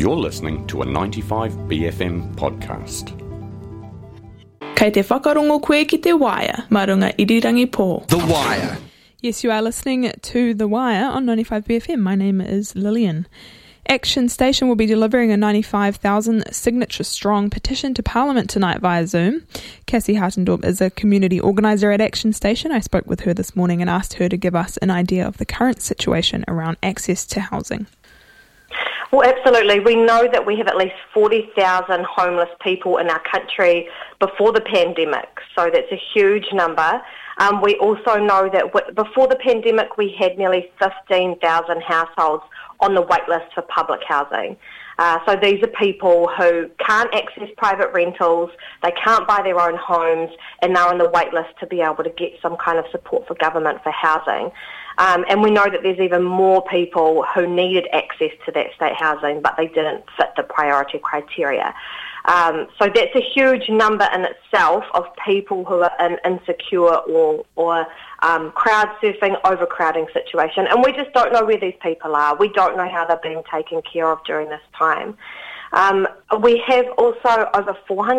You're listening to a 95BFM podcast. Kei te whakarongo koe ki Te Wire, marunga irirangi pō. The Wire. Yes, you are listening to The Wire on 95BFM. My name is Lillian. Action Station will be delivering a 95,000 signature-strong petition to Parliament tonight via Zoom. Cassie Hartendorp is a community organiser at Action Station. I spoke with her this morning and asked her to give us an idea of the current situation around access to housing. Well, absolutely. We know that we have at least 40,000 homeless people in our country before the pandemic, so that's a huge number. We also know that before the pandemic we had nearly 15,000 households on the wait list for public housing. So these are people who can't access private rentals, they can't buy their own homes, and they're on the wait list to be able to get some kind of support for government for housing. And we know that there's even more people who needed access to that state housing, but they didn't fit the priority criteria. So that's a huge number in itself of people who are in insecure or crowd surfing, overcrowding situation. And we just don't know where these people are. We don't know how they're being taken care of during this time. We have also over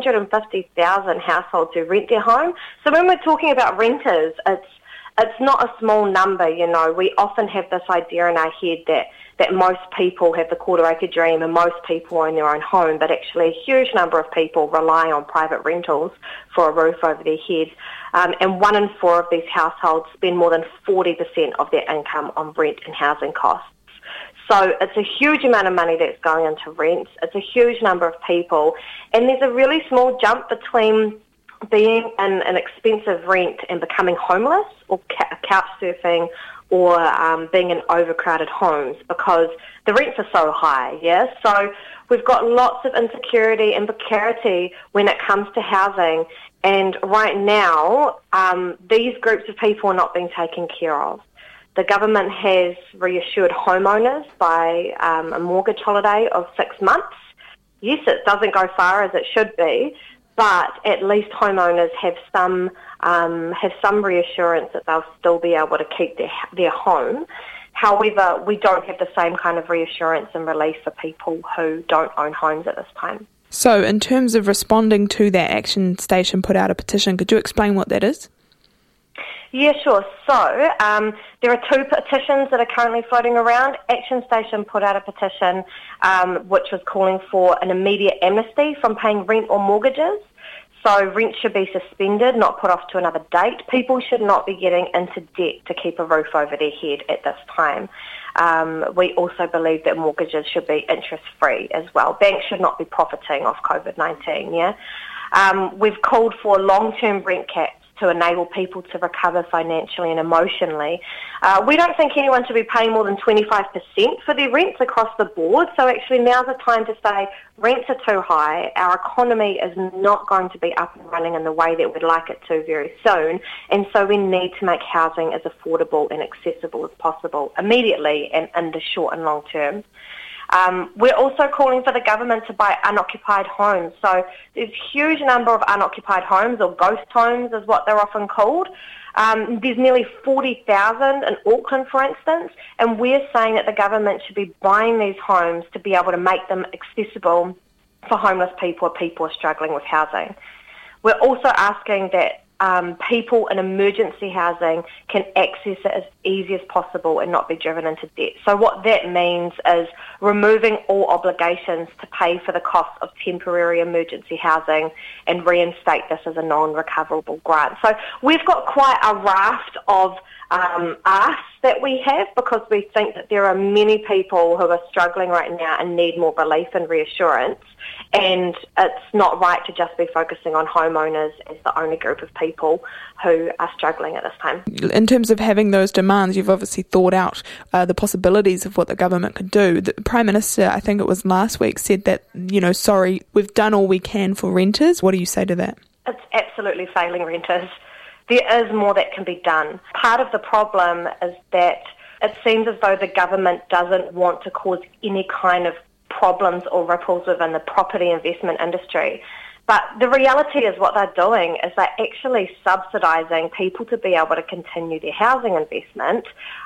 450,000 households who rent their home. So when we're talking about renters, it's not a small number, you know. We often have this idea in our head that most people have the quarter acre dream and most people own their own home, but actually a huge number of people rely on private rentals for a roof over their head. And 1 in 4 of these households spend more than 40% of their income on rent and housing costs. So it's a huge amount of money that's going into rent. It's a huge number of people. And there's a really small jump between being in an expensive rent and becoming homeless or couch surfing or being in overcrowded homes, because the rents are so high, yeah? So we've got lots of insecurity and precarity when it comes to housing, and right now these groups of people are not being taken care of. The government has reassured homeowners by a mortgage holiday of 6 months. Yes, it doesn't go far as it should be, but at least homeowners have some reassurance that they'll still be able to keep their home. However, we don't have the same kind of reassurance and relief for people who don't own homes at this time. So in terms of responding to that, Action Station put out a petition. Could you explain what that is? Yeah, sure. So there are 2 petitions that are currently floating around. Action Station put out a petition which was calling for an immediate amnesty from paying rent or mortgages. So rent should be suspended, not put off to another date. People should not be getting into debt to keep a roof over their head at this time. We also believe that mortgages should be interest-free as well. Banks should not be profiting off COVID-19, yeah? We've called for long-term rent caps to enable people to recover financially and emotionally. We don't think anyone should be paying more than 25% for their rents across the board, so actually now's the time to say rents are too high, our economy is not going to be up and running in the way that we'd like it to very soon, and so we need to make housing as affordable and accessible as possible immediately and in the short and long term. We're also calling for the government to buy unoccupied homes. So there's a huge number of unoccupied homes, or ghost homes is what they're often called. There's nearly 40,000 in Auckland, for instance, and we're saying that the government should be buying these homes to be able to make them accessible for homeless people or people who are struggling with housing. We're also asking that people in emergency housing can access it as easy as possible and not be driven into debt. So what that means is removing all obligations to pay for the cost of temporary emergency housing and reinstate this as a non-recoverable grant. So we've got quite a raft of asks that we have, because we think that there are many people who are struggling right now and need more relief and reassurance, and it's not right to just be focusing on homeowners as the only group of people who are struggling at this time. In terms of having those demands, you've obviously thought out the possibilities of what the government could do. The Prime Minister, I think it was last week, said that, sorry, we've done all we can for renters. What do you say to that? It's absolutely failing renters. There is more that can be done. Part of the problem is that it seems as though the government doesn't want to cause any kind of problems or ripples within the property investment industry. But the reality is what they're doing is they're actually subsidising people to be able to continue their housing investment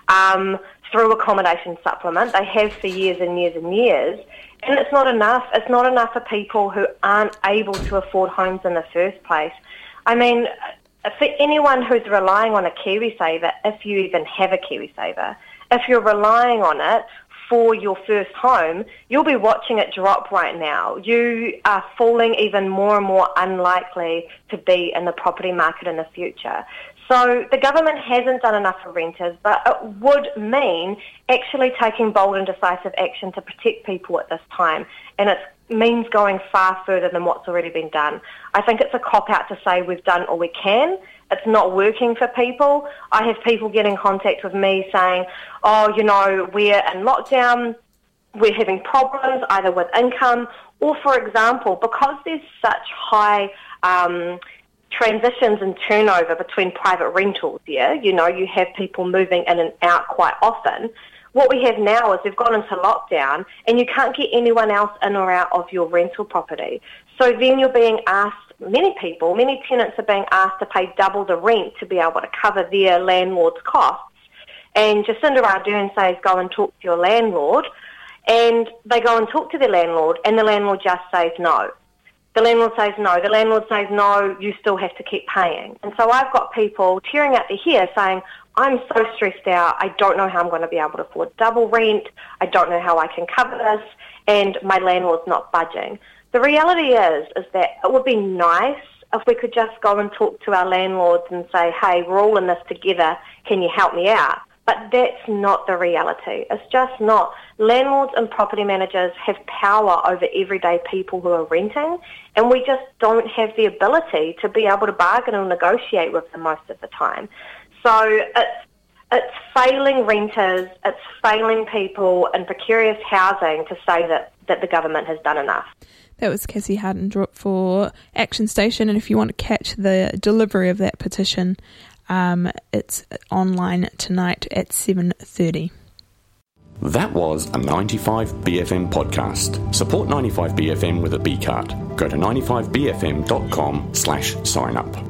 through accommodation supplement. They have for years and years and years. And it's not enough. It's not enough for people who aren't able to afford homes in the first place. I mean, for anyone who's relying on a KiwiSaver, if you even have a KiwiSaver, if you're relying on it for your first home, you'll be watching it drop right now. You are falling even more and more unlikely to be in the property market in the future. So the government hasn't done enough for renters, but it would mean actually taking bold and decisive action to protect people at this time. And it means going far further than what's already been done. I think it's a cop-out to say we've done all we can. It's not working for people. I have people get in contact with me saying, oh, you know, we're in lockdown, we're having problems either with income or, for example, because there's such high transitions and turnover between private rentals, you know, you have people moving in and out quite often. What we have now is we've gone into lockdown and you can't get anyone else in or out of your rental property. So then you're being asked, many tenants are being asked to pay double the rent to be able to cover their landlord's costs. And Jacinda Ardern says, go and talk to your landlord. And they go and talk to their landlord and the landlord just says no. The landlord says no. The landlord says no, you still have to keep paying. And so I've got people tearing out their hair saying, I'm so stressed out, I don't know how I'm going to be able to afford double rent, I don't know how I can cover this, and my landlord's not budging. The reality is that it would be nice if we could just go and talk to our landlords and say, hey, we're all in this together, can you help me out? But that's not the reality. It's just not. Landlords and property managers have power over everyday people who are renting, and we just don't have the ability to be able to bargain or negotiate with them most of the time. So it's failing renters, it's failing people in precarious housing to say that the government has done enough. That was Cassie Hardendrup for Action Station, and if you want to catch the delivery of that petition, it's online tonight at 7:30. That was a 95BFM podcast. Support 95BFM with a B card. Go to 95bfm.com/sign up.